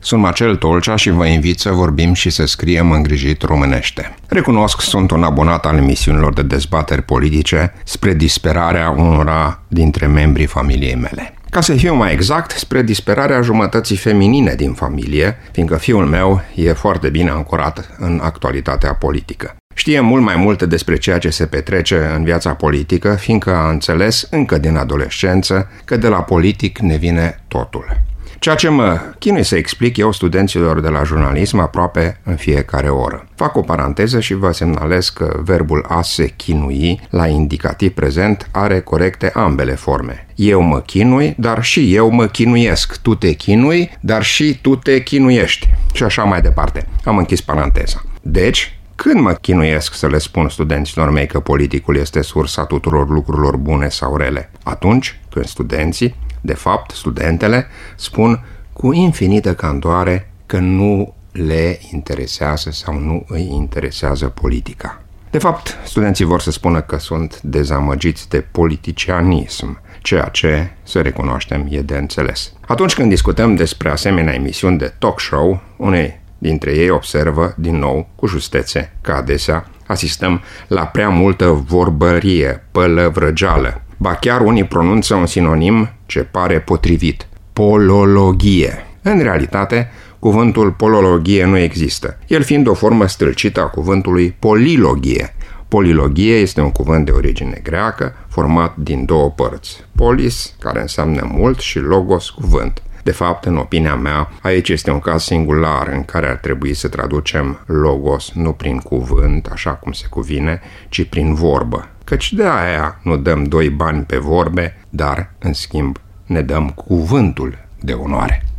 Sunt Marcel Tolcea și vă invit să vorbim și să scriem îngrijit românește. Recunosc, sunt un abonat al emisiunilor de dezbateri politice spre disperarea unora dintre membrii familiei mele. Ca să fiu mai exact, spre disperarea jumătății feminine din familie, fiindcă fiul meu e foarte bine ancorat în actualitatea politică. Știe mult mai multe despre ceea ce se petrece în viața politică, fiindcă a înțeles încă din adolescență că de la politic ne vine totul. Ceea ce mă chinui să explic eu studenților de la jurnalism aproape în fiecare oră. Fac o paranteză și vă semnalez că verbul a se chinui la indicativ prezent are corecte ambele forme. Eu mă chinui, dar și eu mă chinuiesc. Tu te chinui, dar și tu te chinuiești. Și așa mai departe. Am închis paranteza. Deci, când mă chinuiesc să le spun studenților mei că politicul este sursa tuturor lucrurilor bune sau rele? Atunci când studenții, de fapt studentele, spun cu infinită candoare că nu le interesează sau nu îi interesează politica. De fapt, studenții vor să spună că sunt dezamăgiți de politicianism, ceea ce, să recunoaștem, e de înțeles. Atunci când discutăm despre asemenea emisiuni de talk show, unei dintre ei observă, din nou, cu justețe, că adesea asistăm la prea multă vorbărie, pălăvrăgeală. Ba chiar unii pronunță un sinonim ce pare potrivit, polologie. În realitate, cuvântul polologie nu există, el fiind o formă stâlcită a cuvântului polilogie. Polilogie este un cuvânt de origine greacă, format din două părți, polis, care înseamnă mult, și logos, cuvânt. De fapt, în opinia mea, aici este un caz singular în care ar trebui să traducem logos nu prin cuvânt, așa cum se cuvine, ci prin vorbă. Căci de aia nu dăm 2 bani pe vorbe, dar, în schimb, ne dăm cuvântul de onoare.